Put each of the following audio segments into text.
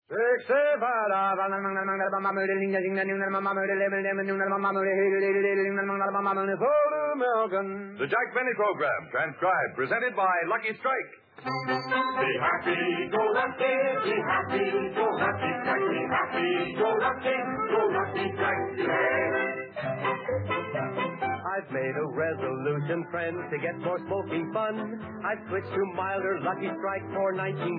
The Jack Benny Program, transcribed, presented by Lucky Strike. Be happy, go lucky, be happy, go lucky, strike, be happy, go lucky, strike today. I've made a resolution, friends, to get more smoking fun. I've switched to milder Lucky Strike for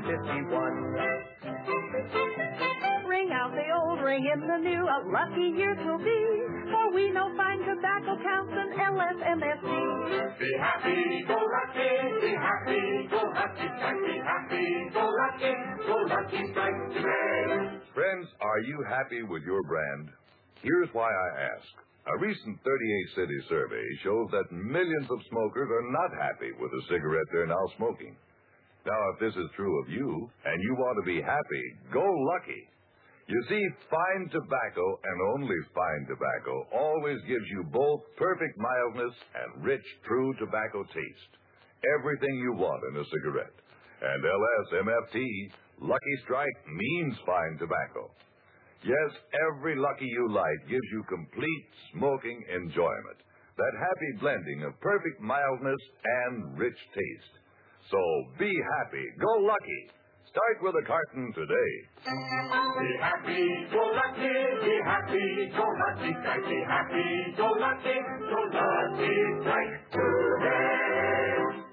1951. Ring out the old, ring in the new, a lucky year 'twill be, for we know fine tobacco counts and LSMFT. Be happy, go lucky, be happy, go lucky, strike, be happy, go lucky, strike today. Friends, are you happy with your brand? Here's why I ask. A recent 38-city survey shows that millions of smokers are not happy with the cigarette they're now smoking. Now, if this is true of you, and you want to be happy, go lucky. You see, fine tobacco, and only fine tobacco, always gives you both perfect mildness and rich, true tobacco taste. Everything you want in a cigarette. And LSMFT, Lucky Strike, means fine tobacco. Yes, every Lucky you light gives you complete smoking enjoyment. That happy blending of perfect mildness and rich taste. So be happy. Go Lucky. Start with a carton today. Be happy, go lucky, be happy, go lucky, strike, be happy, go lucky, strike today.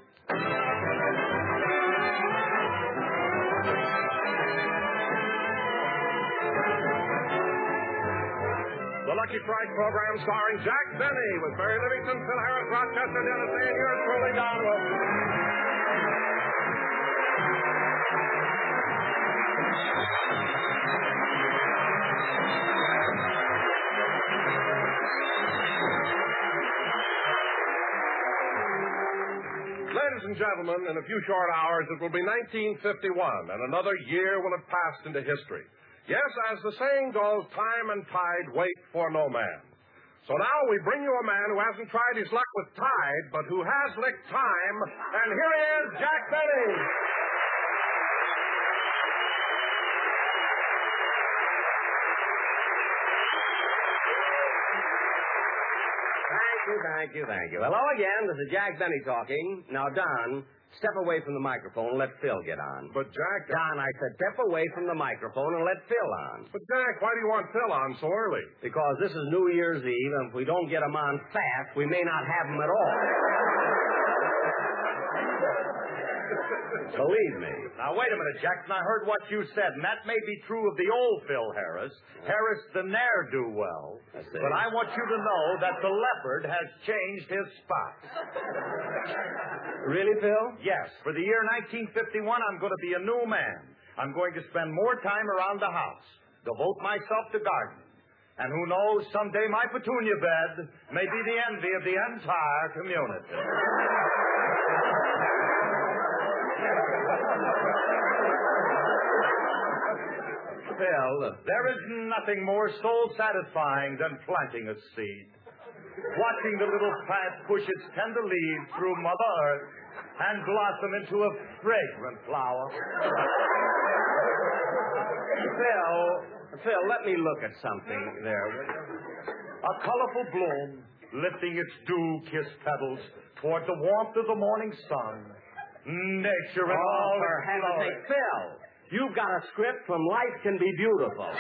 The Lucky Strike program starring Jack Benny with Barry Livingston, Phil Harris, Rochester, Dennis, and yours truly, Don Wilson. Ladies and gentlemen, in a few short hours, it will be 1951, and another year will have passed into history. Yes, as the saying goes, time and tide wait for no man. So now we bring you a man who hasn't tried his luck with tide, but who has licked time, and here he is, Jack Benny. Thank you. Hello again. This is Jack Benny talking. Now, Don, step away from the microphone and let Phil get on. But, Jack... Don, I said step away from the microphone and let Phil on. But, Jack, why do you want Phil on so early? Because this is New Year's Eve, and if we don't get him on fast, we may not have him at all. Believe me. Now, wait a minute, Jackson. I heard what you said, and that may be true of the old Phil Harris, Harris the ne'er-do-well. But I want you to know that the leopard has changed his spots. Really, Phil? Yes. For the year 1951, I'm going to be a new man. I'm going to spend more time around the house, devote myself to gardening. And who knows, someday my petunia bed may be the envy of the entire community. Phil, there is nothing more soul-satisfying than planting a seed. Watching the little plant push its tender leaves through Mother Earth and blossom into a fragrant flower. Phil, let me look at something there. A colorful bloom lifting its dew-kissed petals toward the warmth of the morning sun. Nature in all for its heaven's glory. sake, Phil, you've got a script from Life Can Be Beautiful.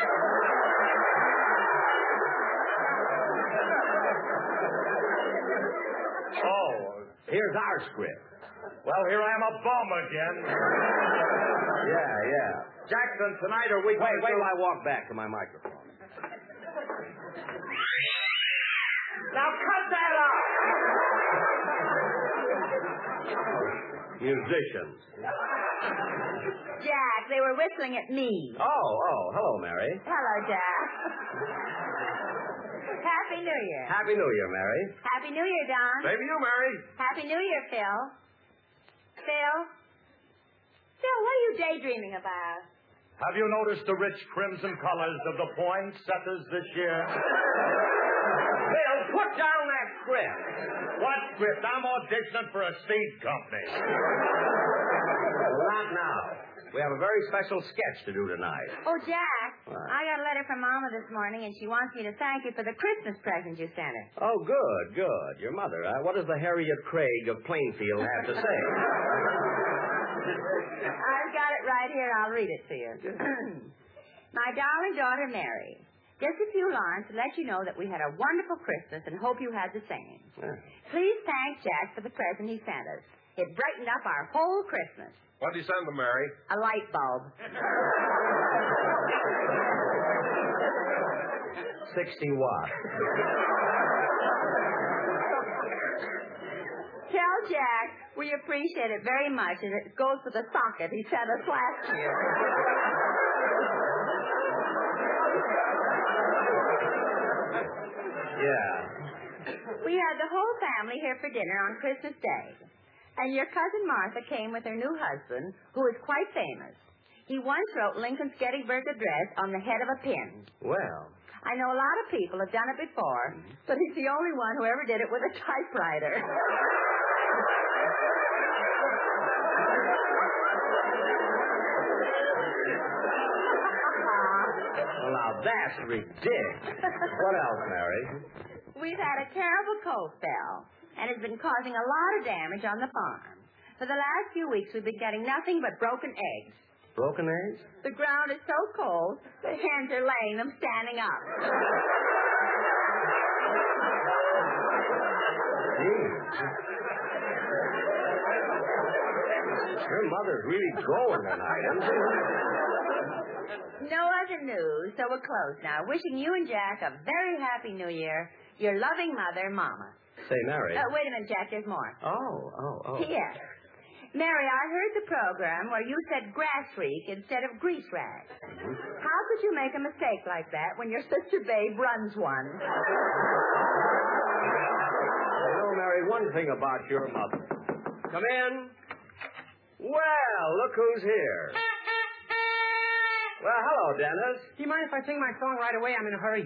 Oh, here's our script. Well, here I am a bum again. Yeah. Jackson, tonight are we... Wait till I walk back to my microphone. Now cut that out! Musicians. Jack, they were whistling at me. Oh, hello, Mary. Hello, Jack. Happy New Year. Happy New Year, Mary. Happy New Year, Don. Maybe you, Mary. Happy New Year, Phil. Phil, what are you daydreaming about? Have you noticed the rich crimson colors of the poinsettias this year? Phil, put down that script. What script? I'm auditioning for a seed company. Not now. We have a very special sketch to do tonight. Oh, Jack, What? I got a letter from Mama this morning, and she wants me to thank you for the Christmas present you sent her. Oh, good. Your mother. What does the Harriet Craig of Plainfield have to say? I've got it right here. I'll read it to you. My darling daughter, Mary, just a few lines to let you know that we had a wonderful Christmas and hope you had the same. Yeah. Please thank Jack for the present he sent us. It brightened up our whole Christmas. What did you send them, Mary? A light bulb. 60 watts. Tell Jack we appreciate it very much, and it goes for the socket he sent us last year. Yeah. We had the whole family here for dinner on Christmas Day. And your cousin Martha came with her new husband, who is quite famous. He once wrote Lincoln's Gettysburg Address on the head of a pin. Well. I know a lot of people have done it before, but he's the only one who ever did it with a typewriter. Well, now that's ridiculous. What else, Mary? We've had a terrible cold spell, and it's been causing a lot of damage on the farm. For the last few weeks, we've been getting nothing but broken eggs. Broken eggs? The ground is so cold, the hens are laying them standing up. Your mother's really growing tonight, isn't she? No other news, so we're closed now. Wishing you and Jack a very happy New Year. Your loving mother, Mama. Say, Mary. Wait a minute, Jack, there's more. Oh. Yes. Mary, I heard the program where you said grass freak instead of grease rag. How could you make a mistake like that when your sister Babe runs one? You know, Mary, one thing about your mother. Come in. Well, look who's here. Well, hello, Dennis. Do you mind if I sing my song right away? I'm in a hurry.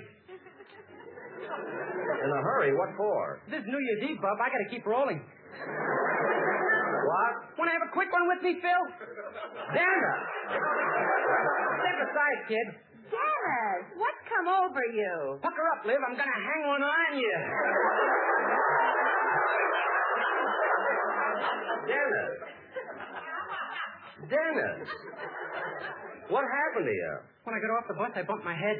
In a hurry? What for? This is New Year's Eve, Bub. I gotta keep rolling. What? Want to have a quick one with me, Phil? Dennis! Step aside, kid. Dennis, what's come over you? Pucker up, Liv. I'm gonna hang one on you. Dennis! What happened to you? When I got off the bus, I bumped my head.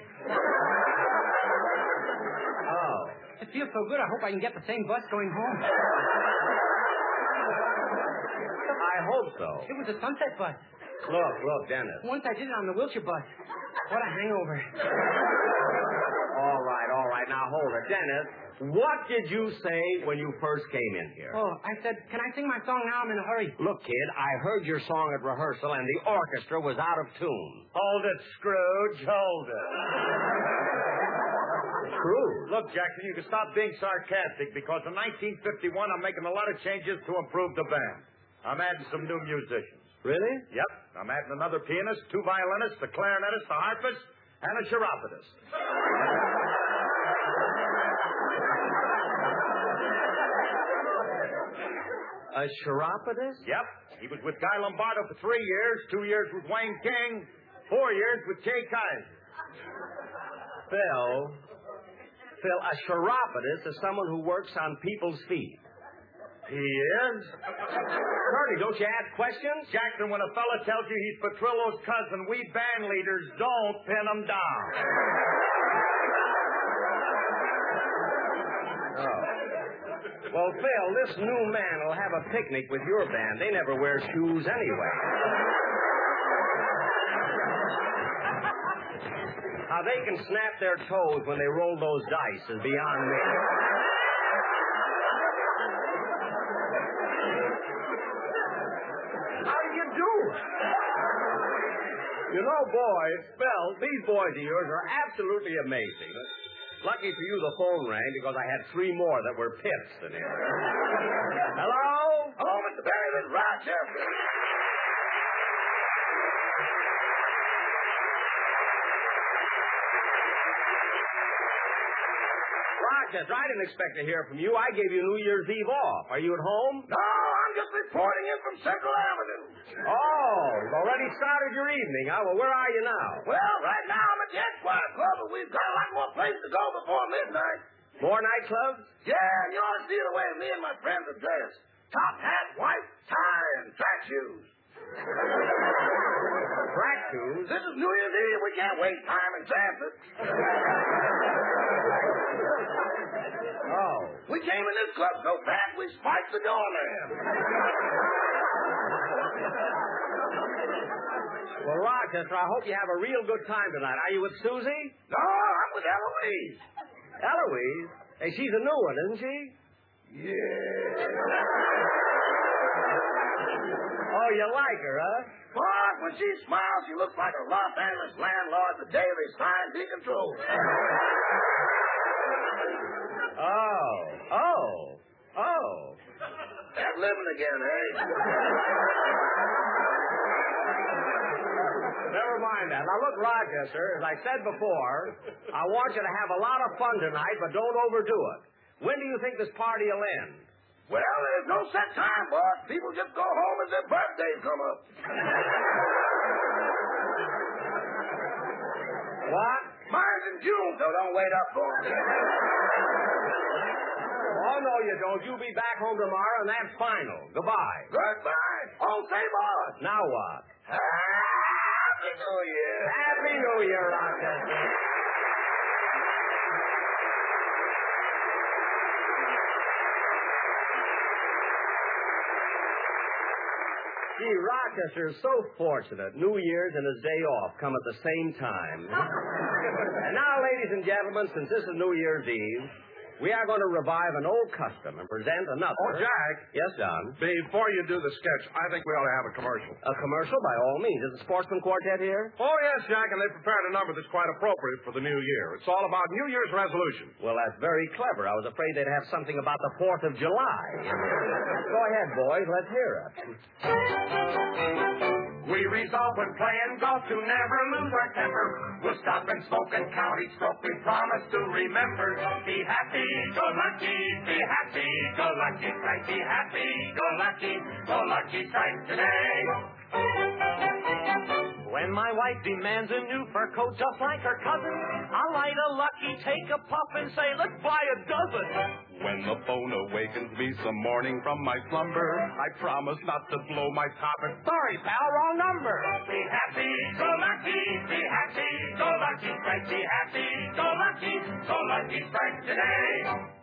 Oh. It feels so good, I hope I can get the same bus going home. I hope so. It was a Sunset bus. Look, Dennis. Once I did it on the Wilshire bus. What a hangover. All right. Now, hold it. Dennis, what did you say when you first came in here? Oh, I said, can I sing my song now? I'm in a hurry. Look, kid, I heard your song at rehearsal, and the orchestra was out of tune. Hold it, Scrooge. Hold it. Scrooge? Look, Jackson, you can stop being sarcastic because in 1951 I'm making a lot of changes to improve the band. I'm adding some new musicians. Really? Yep. I'm adding another pianist, 2 violinists, a clarinetist, a harpist, and a chiropodist. A chiropodist? Yep. He was with Guy Lombardo for 3 years, 2 years with Wayne King, 4 years with Jay Kaiser. Phil, a chiropodist is someone who works on people's feet. He is? Curly, don't you ask questions? Jackson, when a fella tells you he's Petrillo's cousin, we band leaders don't pin him down. Oh. Well, Phil, this new man will have a picnic with your band. They never wear shoes anyway. How they can snap their toes when they roll those dice is beyond me. How do you do? You know, boys, Phil, these boys of yours are absolutely amazing. Lucky for you, the phone rang because I had 3 more that were pips in here. Hello? Hello, Mr. Barry. This is Roger. Rochester, I didn't expect to hear from you. I gave you New Year's Eve off. Are you at home? No, I'm just reporting in from Central Avenue. Oh, you've already started your evening, huh? Well, where are you now? Well, right now I'm at the Esquire Club, but we've got a lot more places to go before midnight. More nightclubs? Yeah, and you ought to see the way me and my friends are dressed. Top hat, white tie, and track shoes. Track shoes? This is New Year's Eve. We can't waste time in transit. Oh. We came in this club so fast we spiked the doorman. Well, Rochester, I hope you have a real good time tonight. Are you with Susie? No, I'm with Eloise. Eloise? Hey, she's a new one, isn't she? Yeah. Oh, you like her, huh? But when she smiles, she looks like a Los Angeles landlord the day they signed decontrol. Oh. That's living again, eh? Never mind that. Now, look, Rochester, as I said before, I want you to have a lot of fun tonight, but don't overdo it. When do you think this party will end? Well, there's no set time, boss. People just go home as their birthdays come up. What? Mine's in June, so don't wait up for me. Oh, no, you don't. You'll be back home tomorrow, and that's final. Goodbye. Goodbye. Oh, say, boss. Now what? Happy New Year. Happy New Year, Rochester. Gee, Rochester is so fortunate. New Year's and his day off come at the same time. And now, ladies and gentlemen, since this is New Year's Eve, we are going to revive an old custom and present another. Oh, Jack. Yes, Don? Before you do the sketch, I think we ought to have a commercial. A commercial, by all means. Is the Sportsman Quartet here? Oh, yes, Jack, and they prepared a number that's quite appropriate for the new year. It's all about New Year's resolutions. Well, that's very clever. I was afraid they'd have something about the 4th of July. Go ahead, boys. Let's hear it. We resolve when playing golf to never lose our temper. We'll stop and smoke and count each stroke. We promise to remember. Be happy, go lucky. Be happy, go lucky. Strike. Be happy, go lucky. Go lucky strike today. When my wife demands a new fur coat just like her cousin, I'll light a lucky, take a puff, and say, let's buy a dozen. When the phone awakens me some morning from my slumber, I promise not to blow my top. And Sorry, pal, wrong number. Be happy, go lucky. Be happy, go lucky. Strike. Be happy, go lucky. Go lucky strike today.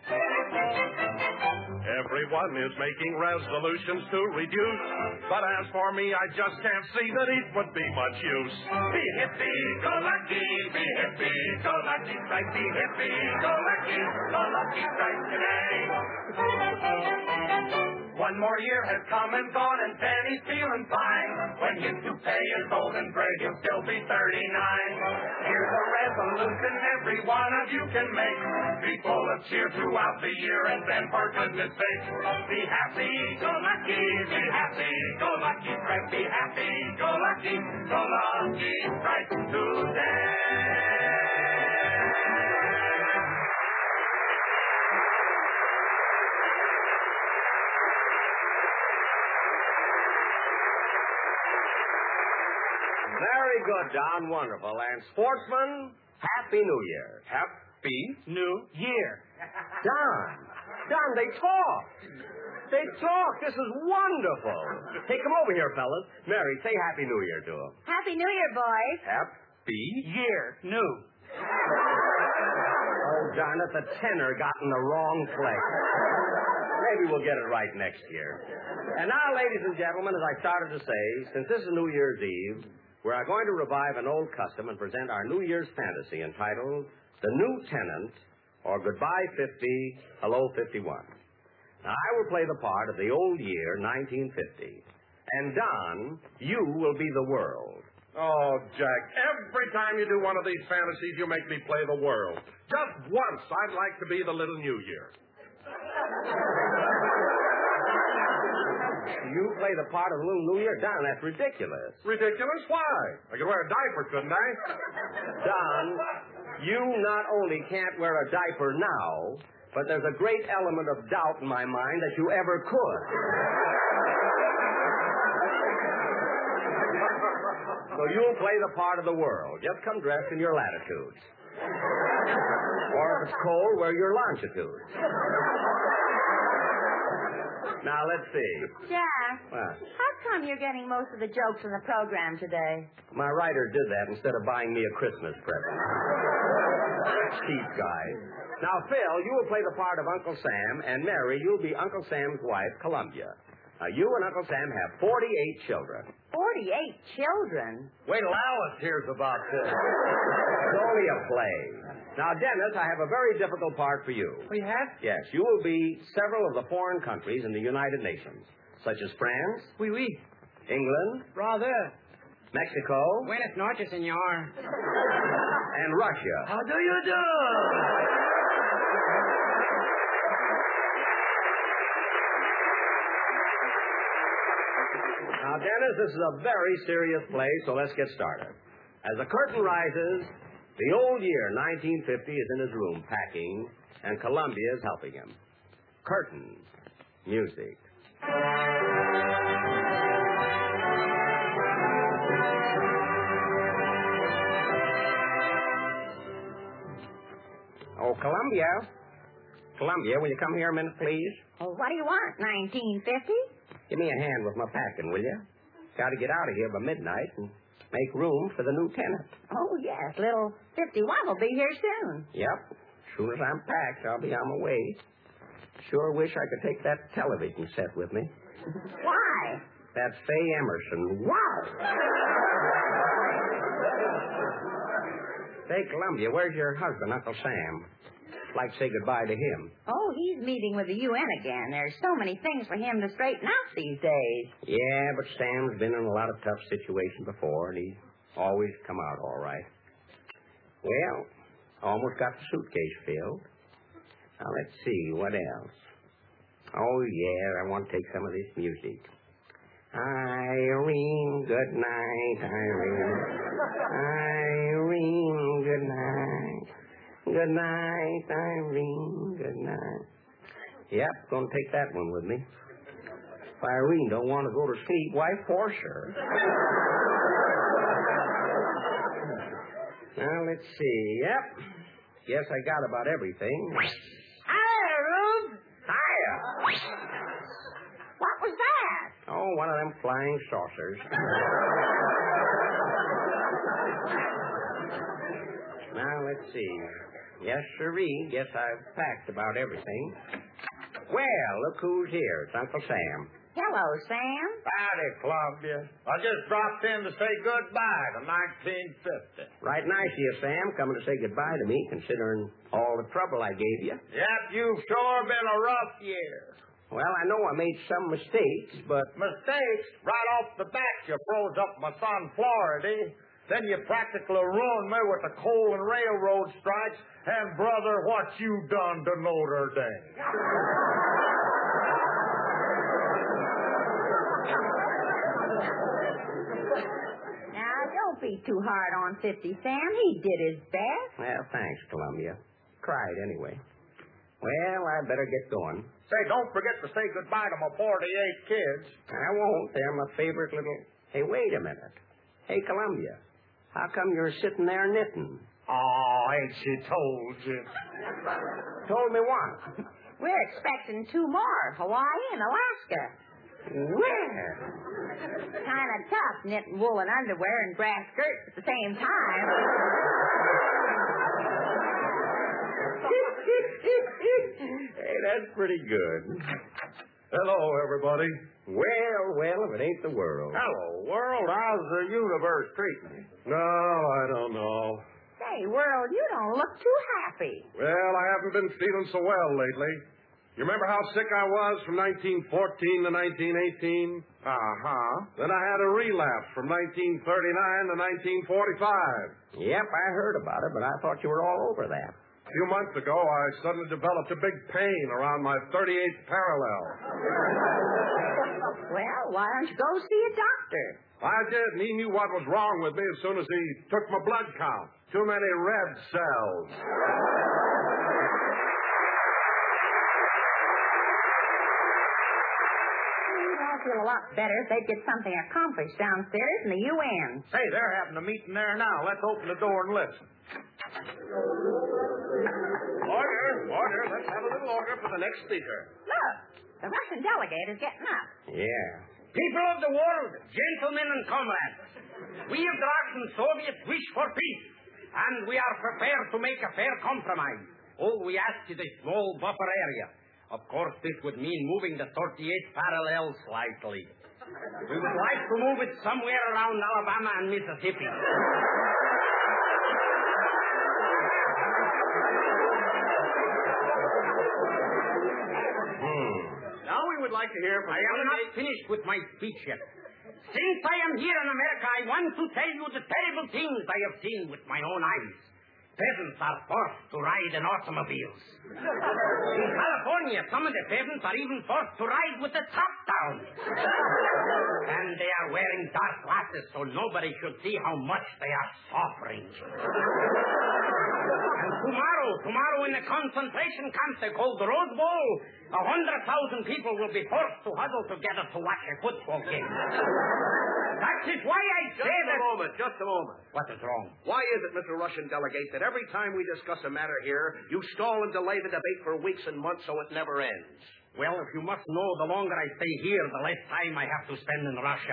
Everyone is making resolutions to reduce, but as for me, I just can't see that it would be much use. Be hippy, go lucky. Be hippy, go lucky. Strike. Be hippy, go lucky. Go lucky strike today. One more year has come and gone, and Penny's feeling fine. When his toupee is old and gray, he'll still be 39. Here's a resolution every one of you can make. Be full of cheer throughout the year, and then, for goodness sake, be happy, go lucky. Be happy, go lucky. Strike. Be happy, go lucky. Go lucky strike today. Very good, Don. Wonderful. And Sportsman, Happy New Year. Happy New Year. Don, they talked. They talked. This is wonderful. Hey, come over here, fellas. Mary, say Happy New Year to them. Happy New Year, boys. Happy Year. New. Oh, darn it, the tenor got in the wrong place. Maybe we'll get it right next year. And now, ladies and gentlemen, as I started to say, since this is New Year's Eve, we are going to revive an old custom and present our New Year's fantasy entitled The New Tenant, or Goodbye 50, Hello 51. Now, I will play the part of the old year, 1950. And Don, you will be the world. Oh, Jack, every time you do one of these fantasies, you make me play the world. Just once, I'd like to be the little New Year. You play the part of the little New Year? Don, that's ridiculous. Ridiculous? Why? I could wear a diaper, couldn't I? Don, you not only can't wear a diaper now, but there's a great element of doubt in my mind that you ever could. So you'll play the part of the world. Just come dressed in your latitudes. Or if it's cold, wear your longitudes. Now, let's see. Jack, What? how come you're getting most of the jokes in the program today? My writer did that instead of buying me a Christmas present. Cheap guy. Now, Phil, you will play the part of Uncle Sam, and Mary, you'll be Uncle Sam's wife, Columbia. Now, you and Uncle Sam have 48 children. 48 children? Wait till Alice hears about this. It's only a play. Now, Dennis, I have a very difficult part for you. We have? Yes, you will be several of the foreign countries in the United Nations, such as France, Oui, oui. England, Brother. Mexico, Buenas noches, senor. and Russia. How do you do? Now, Dennis, this is a very serious play, so let's get started. As the curtain rises, the old year, 1950, is in his room packing, and Columbia is helping him. Curtain. Music. Oh, Columbia. Columbia, will you come here a minute, please? Oh, what do you want, 1950? Give me a hand with my packing, will you? Got to get out of here by midnight and make room for the new tenant. Oh, yes, little 51 will be here soon. Yep. As soon as I'm packed, I'll be on my way. Sure wish I could take that television set with me. Why? That's Faye Emerson. Wow! Say, Columbia, where's your husband, Uncle Sam? Like to say goodbye to him. Oh, he's meeting with the UN again. There's so many things for him to straighten out these days. Yeah, but Sam's been in a lot of tough situations before, and he's always come out all right. Well, almost got the suitcase filled. Now, let's see, what else? Oh, yeah, I want to take some of this music. Irene, good night, Irene. Irene, good night. Good night, Irene, good night. Yep, gonna take that one with me. If Irene don't want to go to sleep, why force her? Now, let's see. Yep. Guess I got about everything. Hi, Rube. Hiya. What was that? Oh, one of them flying saucers. Now, let's see. Yes, sirree. Guess I've packed about everything. Well, look who's here. It's Uncle Sam. Hello, Sam. Howdy, Columbia. I just dropped in to say goodbye to 1950. Right nice of you, Sam, coming to say goodbye to me, considering all the trouble I gave you. Yep, you've sure been a rough year. Well, I know I made some mistakes, but... Mistakes? Right off the bat, you froze up my son Florida. Then you practically ruined me with the coal and railroad strikes. And, brother, what you done to Notre Dame? Now, don't be too hard on 50, Sam. He did his best. Well, thanks, Columbia. Cried anyway. Well, I better get going. Say, don't forget to say goodbye to my 48 kids. I won't. They're my favorite little... Hey, wait a minute. Hey, Columbia. How come you're sitting there knitting? Oh, ain't she told you? Told me what? We're expecting 2 more, Hawaii and Alaska. Where? Kind of tough knitting woolen underwear and grass skirts at the same time. Hey, that's pretty good. Hello, everybody. Well, if it ain't the world. Hello, world. How's the universe treating you? No, I don't know. Say, World, you don't look too happy. Well, I haven't been feeling so well lately. You remember how sick I was from 1914 to 1918? Uh-huh. Then I had a relapse from 1939 to 1945. Yep, I heard about it, but I thought you were all over that. A few months ago, I suddenly developed a big pain around my 38th parallel. Well, why don't you go see a doctor? I did, and he knew what was wrong with me as soon as he took my blood count. Too many red cells. all feel a lot better if they'd get something accomplished downstairs in the UN. Say, they're having a meeting there now. Let's open the door and listen. Order. Let's have a little order for the next speaker. Look, the Russian delegate is getting up. Yeah. People of the world, gentlemen and comrades, we of the Russian Soviets wish for peace, and we are prepared to make a fair compromise. All we ask is a small buffer area. Of course, this would mean moving the 38th parallel slightly. We would like to move it somewhere around Alabama and Mississippi. Now we would like to hear from... I am not finished with my speech yet. Since I am here in America, I want to tell you the terrible things I have seen with my own eyes. Peasants are forced to ride in automobiles. In California, some of the peasants are even forced to ride with the top down. And they are wearing dark glasses so nobody should see how much they are suffering. And tomorrow in the concentration camp they call the Rose Bowl, 100,000 people will be forced to huddle together to watch a football game. That is why I say Just a moment. What is wrong? Why is it, Mr. Russian delegate, that every time we discuss a matter here, you stall and delay the debate for weeks and months so it never ends? Well, if you must know, the longer I stay here, the less time I have to spend in Russia.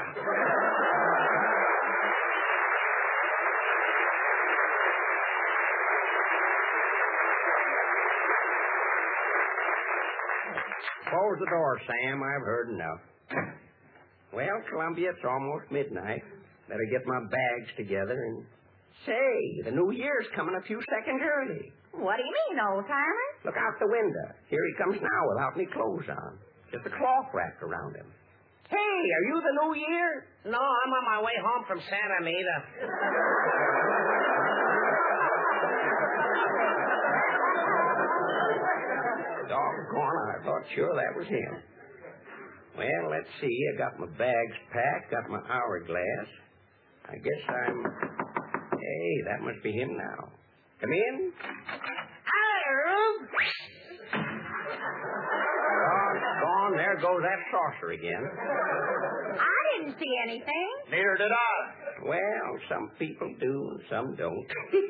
Close the door, Sam. I've heard enough. Well, Columbia, it's almost midnight. Better get my bags together and... Say, the new year's coming a few seconds early. What do you mean, old-timer? Look out the window. Here he comes now without any clothes on. Just a cloth wrapped around him. Hey, are you the new year? No, I'm on my way home from Santa Anita. Doggone, I thought sure that was him. Well, let's see. I got my bags packed, got my hourglass. I guess I'm... Hey, that must be him now. Come in. Doggone, there goes that saucer again. I didn't see anything. Neither did I. Well, some people do and some don't.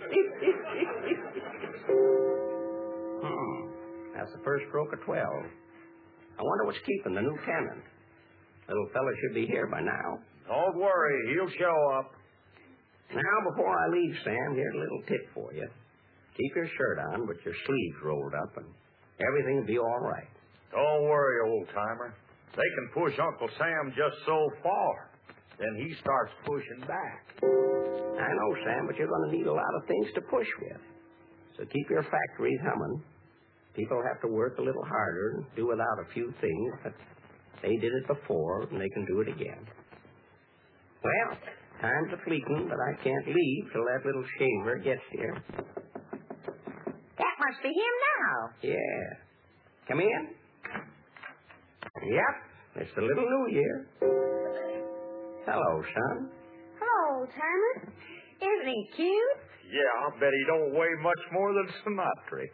That's the first stroke of 12. I wonder what's keeping the new tenant. Little fella should be here by now. Don't worry, he'll show up. Now, before I leave, Sam, here's a little tip for you. Keep your shirt on, but your sleeves rolled up, and everything will be all right. Don't worry, old-timer. They can push Uncle Sam just so far. Then he starts pushing back. I know, Sam, but you're going to need a lot of things to push with. So keep your factories humming. People have to work a little harder and do without a few things, but they did it before, and they can do it again. Well, time's a-fleeting, but I can't leave till that little shaver gets here. That must be him now. Yeah. Come in. Yep, it's the little New Year. Hello, son. Hello, old-timer. Isn't he cute? Yeah, I'll bet he don't weigh much more than Sinatra.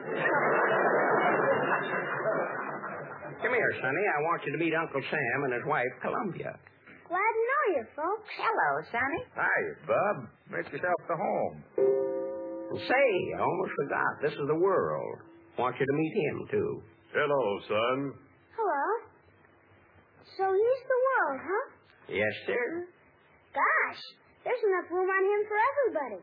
Come here, Sonny. I want you to meet Uncle Sam and his wife, Columbia. Glad to know you, folks. Hello, Sonny. Hi, Bub. Make yourself to home. And say, I almost forgot. This is the world. Want you to meet him, too. Hello, son. Hello. So he's the world, huh? Yes, sir. Gosh, there's enough room on him for everybody.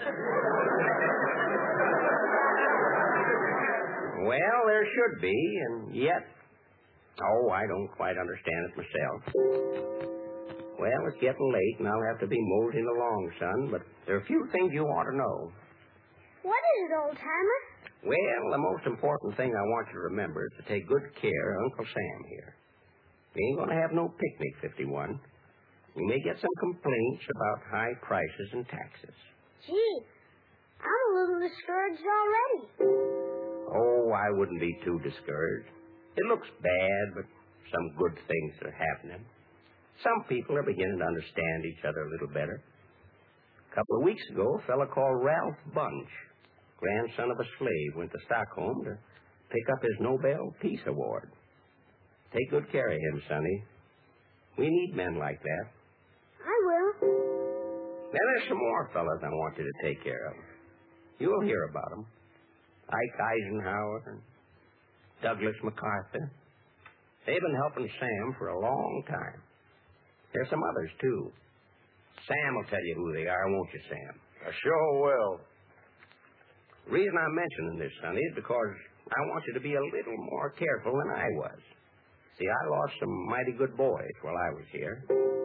Well, there should be, and yet... Oh, I don't quite understand it myself. Well, it's getting late, and I'll have to be moseying along, son, but there are a few things you ought to know. What is it, old-timer? Well, the most important thing I want you to remember is to take good care of Uncle Sam here. We ain't going to have no picnic, 51. We may get some complaints about high prices and taxes. Gee, I'm a little discouraged already. Oh, I wouldn't be too discouraged. It looks bad, but some good things are happening. Some people are beginning to understand each other a little better. A couple of weeks ago, a fellow called Ralph Bunch, grandson of a slave, went to Stockholm to pick up his Nobel Peace Award. Take good care of him, Sonny. We need men like that. I will. Then there's some more fellas I want you to take care of. You'll hear about them. Ike Eisenhower and Douglas MacArthur. They've been helping Sam for a long time. There's some others, too. Sam will tell you who they are, won't you, Sam? I sure will. The reason I'm mentioning this, Sonny, is because I want you to be a little more careful than I was. See, I lost some mighty good boys while I was here.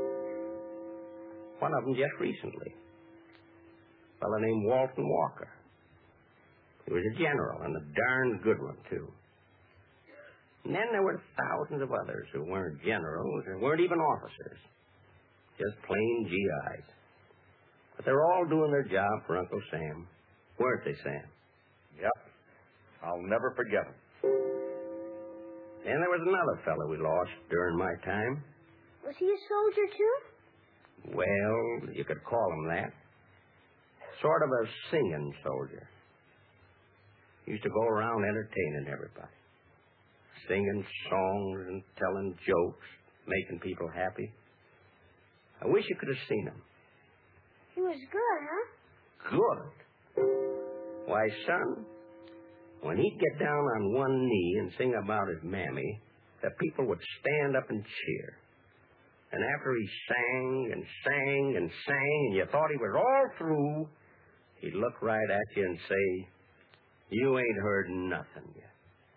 One of them just recently. A fellow named Walton Walker. He was a general, and a darn good one, too. And then there were thousands of others who weren't generals and weren't even officers. Just plain GIs. But they're all doing their job for Uncle Sam. Weren't they, Sam? Yep. I'll never forget him. And there was another fellow we lost during my time. Was he a soldier, too? Well, you could call him that. Sort of a singing soldier. Used to go around entertaining everybody. Singing songs and telling jokes, making people happy. I wish you could have seen him. He was good, huh? Good. Why, son, when he'd get down on one knee and sing about his mammy, the people would stand up and cheer. And after he sang and sang and sang, and you thought he was all through, he'd look right at you and say, "You ain't heard nothing yet."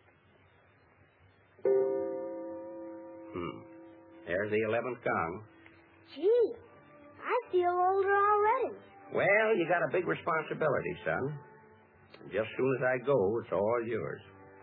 There's the 11th gong. Gee, I feel older already. Well, you got a big responsibility, son. And just as soon as I go, it's all yours.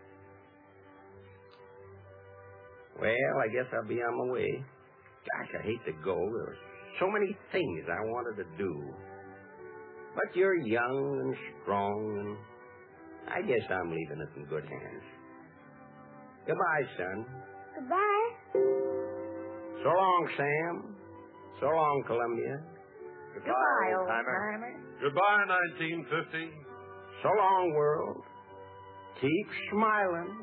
Well, I guess I'll be on my way. Gosh, I hate to go. There were so many things I wanted to do. But you're young and strong, and I guess I'm leaving it in good hands. Goodbye, son. Goodbye. So long, Sam. So long, Columbia. Goodbye, old-timer. Goodbye, 1950. So long, world. Keep smiling.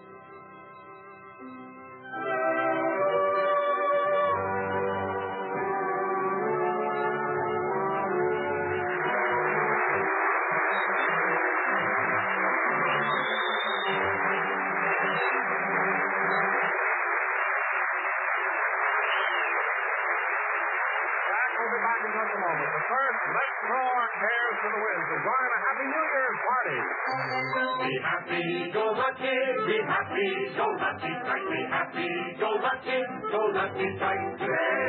We'll be back in just a moment. But first, let's throw our cares to the winds and join a Happy New Year's party. Be happy, go lucky, be happy, go lucky, strike, be happy, go lucky, strike today.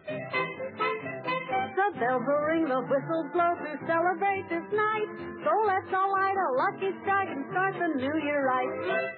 The bells will ring, the whistles blow to celebrate this night. So let's all light a lucky strike and start the new year right.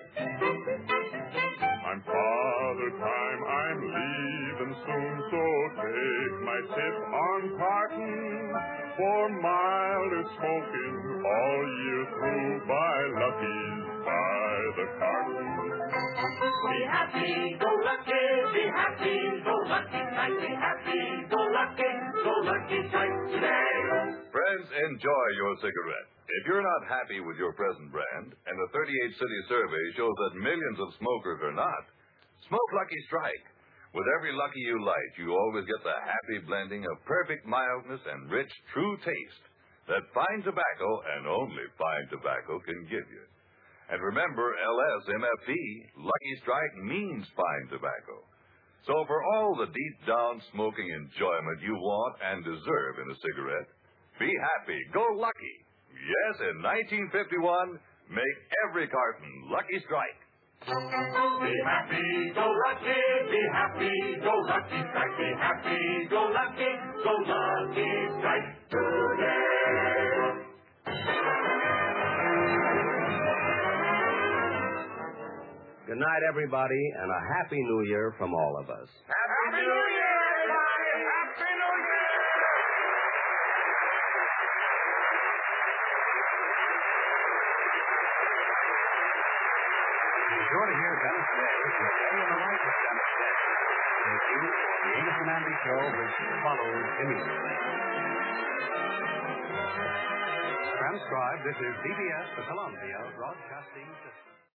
I'm Father Time, I'm leaving soon, so take my tip on cotton for milder smoking all year through by Lucky's by the carton. Be happy, go lucky, be happy, go lucky, strike, be happy, go lucky, strike today. Friends, enjoy your cigarette. If you're not happy with your present brand, and the 38-city survey shows that millions of smokers are not, smoke Lucky Strike. With every Lucky you light, you always get the happy blending of perfect mildness and rich, true taste that fine tobacco and only fine tobacco can give you. And remember, LSMFT, Lucky Strike means fine tobacco. So for all the deep-down smoking enjoyment you want and deserve in a cigarette, be happy, go lucky. Yes, in 1951, make every carton Lucky Strike. Be happy, go lucky, be happy, go lucky, strike, be happy, go lucky, strike today. Good night, everybody, and a Happy New Year from all of us. Happy New Year, everybody! Happy New Year! Be sure to hear Dennis Day, the day in the life of Dennis Day. Thank you for the Amos and Andy Show, which follows immediately. Transcribed, this is CBS, the Columbia Broadcasting System.